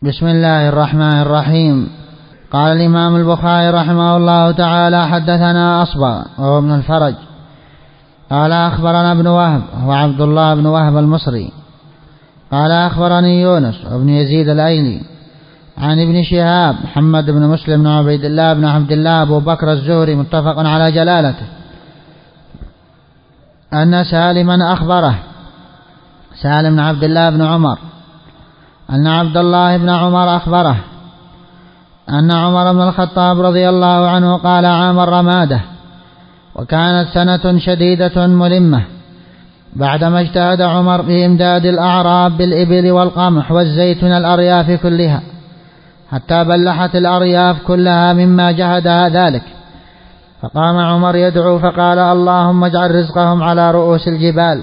بسم الله الرحمن الرحيم. قال الإمام البخاري رحمه الله تعالى: حدثنا أصبغ وهو ابن الفرج قال أخبرنا ابن وهب وهو عبد الله بن وهب المصري قال أخبرني يونس وابن يزيد الأيلي عن ابن شهاب محمد بن مسلم بن عبيد الله بن عبد الله أبو بكر الزهري متفق على جلالته أن سالما أخبره، سالم بن عبد الله بن عمر، أن عبد الله بن عمر أخبره أن عمر بن الخطاب رضي الله عنه قال: عام الرمادة، وكانت سنة شديدة ملمة، بعدما اجتهد عمر في إمداد الأعراب بالإبل والقمح والزيت من الأرياف كلها، حتى بلحت الأرياف كلها مما جهدها ذلك، فقام عمر يدعو فقال: اللهم اجعل رزقهم على رؤوس الجبال،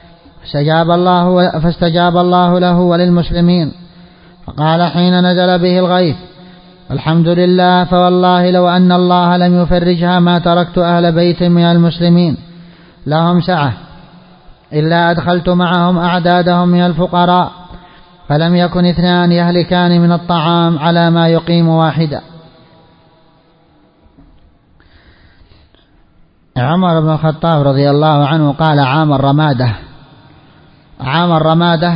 فاستجاب الله له وللمسلمين، فقال حين نزل به الغيث: الحمد لله، فوالله لو أن الله لم يفرجها ما تركت أهل بيت من المسلمين لهم سعة إلا أدخلت معهم أعدادهم من الفقراء، فلم يكن اثنان يهلكان من الطعام على ما يقيم واحدا. عمر بن الخطاب رضي الله عنه قال: عام الرمادة. عام الرمادة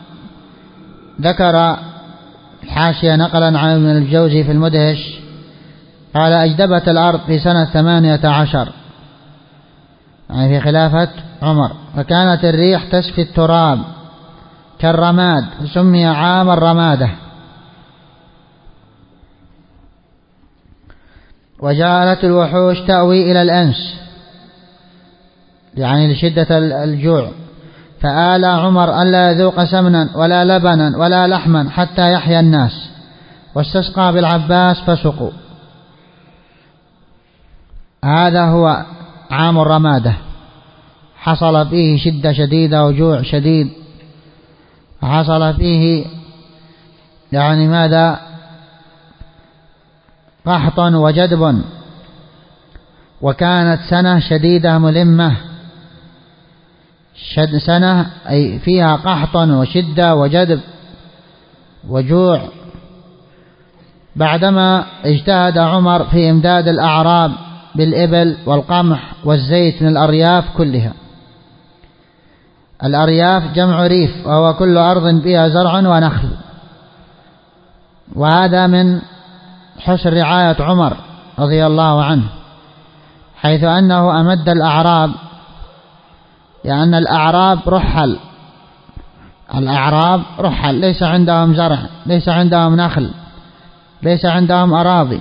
ذكر الحاشية نقلا عن ابن الجوزي في المدهش قال: أجدبت الأرض في سنة 18 يعني في خلافة عمر، فكانت الريح تسفي التراب كالرماد، فسمي عام الرمادة. وجعلت الوحوش تأوي إلى الأنس يعني لشدة الجوع، فآل عمر ألا يذوق سمنا ولا لبنا ولا لحما حتى يحيا الناس، واستسقى بالعباس فسقوا. هذا هو عام الرمادة، حصل فيه شدة شديدة وجوع شديد، حصل فيه يعني ماذا؟ قحط وجدب، وكانت سنة شديدة ملمة، سنة أي فيها قحط وشدة وجدب وجوع، بعدما اجتهد عمر في إمداد الأعراب بالإبل والقمح والزيت من الأرياف كلها. الأرياف جمع ريف، وهو كل أرض فيها زرع ونخل، وهذا من حسن رعاية عمر رضي الله عنه، حيث أنه أمد الأعراب، لأن الأعراب رحل، ليس عندهم زرع، ليس عندهم نخل، ليس عندهم أراضي،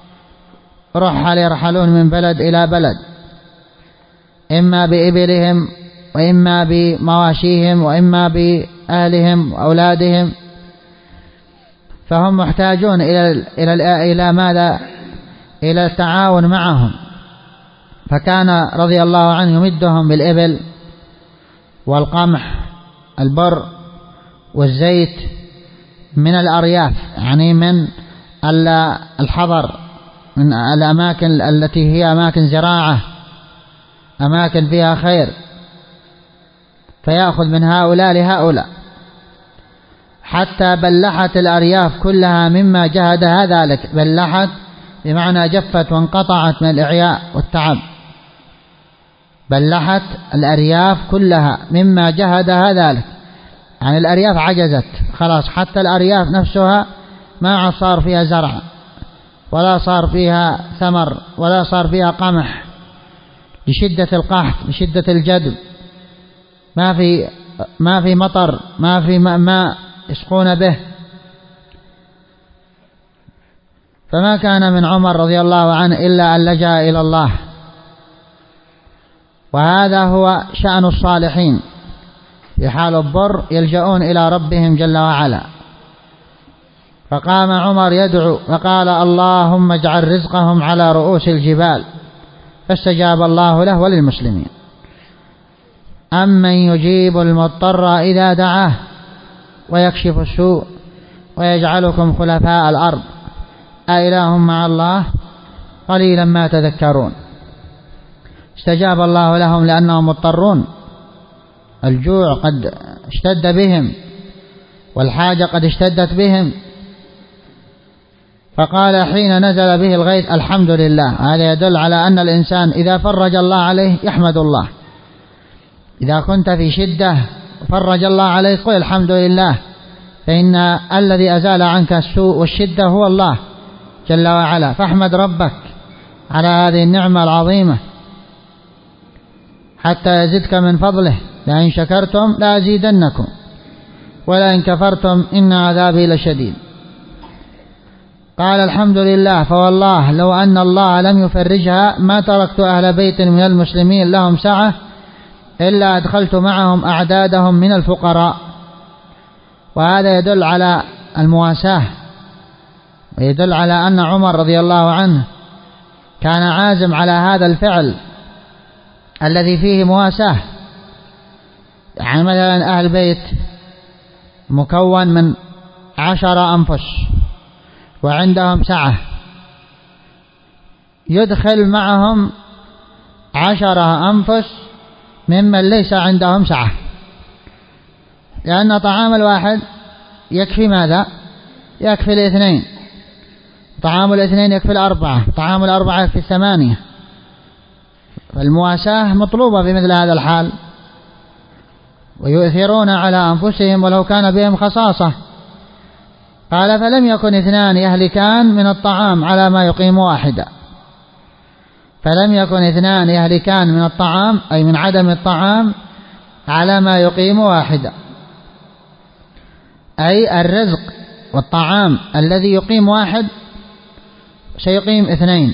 يرحلون من بلد إلى بلد، إما بإبلهم وإما بمواشيهم وإما بأهلهم وأولادهم، فهم محتاجون إلى ماذا؟ إلى التعاون معهم، فكان رضي الله عنه يمدهم بالإبل والقمح البر والزيت من الأرياف، يعني من الحضر، من الأماكن التي هي أماكن زراعة، أماكن فيها خير، فيأخذ من هؤلاء لهؤلاء، حتى بلحت الأرياف كلها مما جهدها ذلك. بلحت بمعنى جفت وانقطعت من الإعياء والتعب، بلحت الأرياف كلها مما جهدها ذلك، يعني الأرياف عجزت خلاص، حتى الأرياف نفسها ما عاد صار فيها زرع، ولا صار فيها ثمر، ولا صار فيها قمح، لشدة القحط، لشدة الجدب، ما في مطر، ما في ماء يسقون به. فما كان من عمر رضي الله عنه إلا أن لجأ إلى الله، وهذا هو شأن الصالحين، في حال الضر يلجؤون إلى ربهم جل وعلا. فقام عمر يدعو فقال: اللهم اجعل رزقهم على رؤوس الجبال، فاستجاب الله له وللمسلمين. أمن يجيب المضطر إذا دعاه ويكشف السوء ويجعلكم خلفاء الأرض أإله مع الله قليلا ما تذكرون. استجاب الله لهم لأنهم مضطرون، الجوع قد اشتد بهم والحاجة قد اشتدت بهم، فقال حين نزل به الغيث الحمد لله. هذا يدل على أن الإنسان إذا فرج الله عليه يحمد الله. إذا كنت في شدة فرج الله عليك قل الحمد لله، فإن الذي أزال عنك السوء والشدة هو الله جل وعلا، فاحمد ربك على هذه النعمة العظيمة حتى يزدك من فضله، لئن شكرتم لأزيدنكم ولئن كفرتم إن عذابي لشديد. قال الحمد لله فوالله لو أن الله لم يفرجها ما تركت أهل بيت من المسلمين لهم سعة إلا أدخلت معهم أعدادهم من الفقراء. وهذا يدل على المواساة، ويدل على أن عمر رضي الله عنه كان عازم على هذا الفعل الذي فيه مواساة. يعني مثلا أهل بيت مكون من 10 أنفس وعندهم سعة، يدخل معهم 10 أنفس ممن ليس عندهم سعة، لأن طعام الواحد يكفي ماذا؟ يكفي الاثنين، طعام الاثنين يكفي 4، طعام 4 يكفي 8. فالمواساة مطلوبة في مثل هذا الحال، ويؤثرون على أنفسهم ولو كان بهم خصاصة. قال فلم يكن 2 يهلكان من الطعام على ما يقيم واحدا. فلم يكن 2 يهلكان من الطعام أي من عدم الطعام على ما يقيم واحدا، أي الرزق والطعام الذي يقيم واحد سيقيم 2.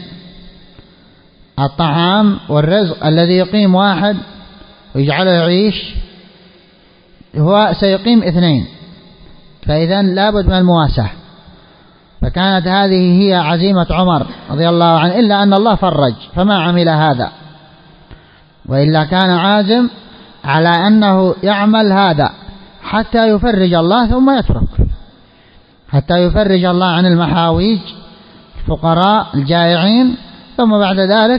الطعام والرزق الذي يقيم واحد ويجعله يعيش هو سيقيم 2، فإذا لابد من المواساة. فكانت هذه هي عزيمة عمر رضي الله عنه، إلا أن الله فرج فما عمل هذا، وإلا كان عازم على أنه يعمل هذا حتى يفرج الله ثم يترك، حتى يفرج الله عن المحاويج الفقراء الجائعين، ثم بعد ذلك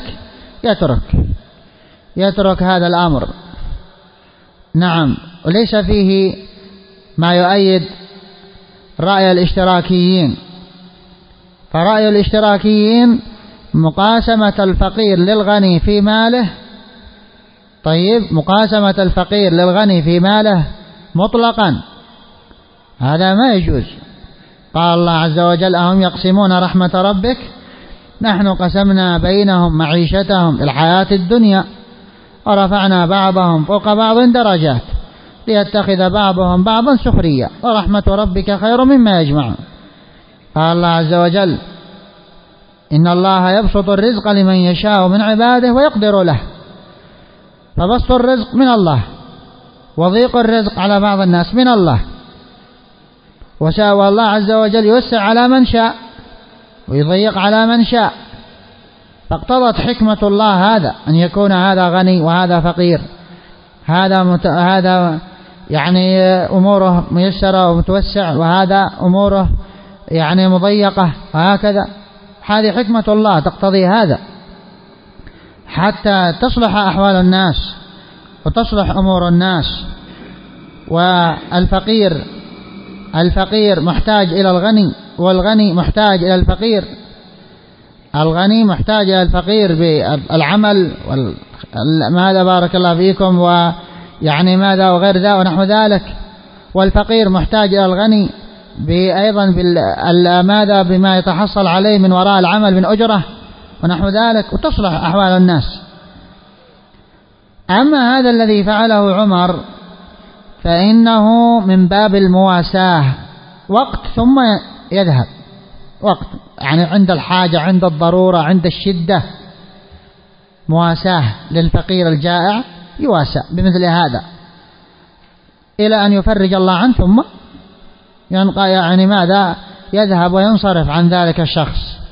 يترك هذا الأمر. نعم. وليس فيه ما يؤيد رأي الاشتراكيين، فرأي الاشتراكيين مقاسمة الفقير للغني في ماله. طيب، مقاسمة الفقير للغني في ماله مطلقا هذا ما يجوز. قال الله عز وجل أهم يقسمون رحمة ربك نحن قسمنا بينهم معيشتهم في الحياة الدنيا ورفعنا بعضهم فوق بعض درجات ليتخذ بعضهم بعضا سخريا ورحمة ربك خير مما يجمعون. قال الله عز وجل إن الله يبسط الرزق لمن يشاء من عباده ويقدر له. فبسط الرزق من الله، وضيق الرزق على بعض الناس من الله، وشاء الله عز وجل يوسع على من شاء ويضيق على من شاء. فاقتضت حكمة الله هذا أن يكون هذا غني وهذا فقير، هذا يعني أموره ميسرة ومتوسع وهذا أموره يعني مضيقة، وهكذا. هذه حكمة الله تقتضي هذا حتى تصلح أحوال الناس وتصلح أمور الناس. والفقير محتاج إلى الغني، والغني محتاج إلى الفقير. الغني محتاج إلى الفقير بالعمل ماذا بارك الله فيكم، ويعني ماذا وغير ذا ونحو ذلك. والفقير محتاج إلى الغني أيضا ماذا بما يتحصل عليه من وراء العمل من أجرة ونحو ذلك، وتصلح أحوال الناس. أما هذا الذي فعله عمر فإنه من باب المواساة، وقت ثم يذهب، وقت يعني عند الحاجة، عند الضرورة، عند الشدة، مواساة للفقير الجائع يواسى بمثل هذا إلى أن يفرج الله عنه، ثم ينقى يعني ماذا يذهب وينصرف عن ذلك الشخص.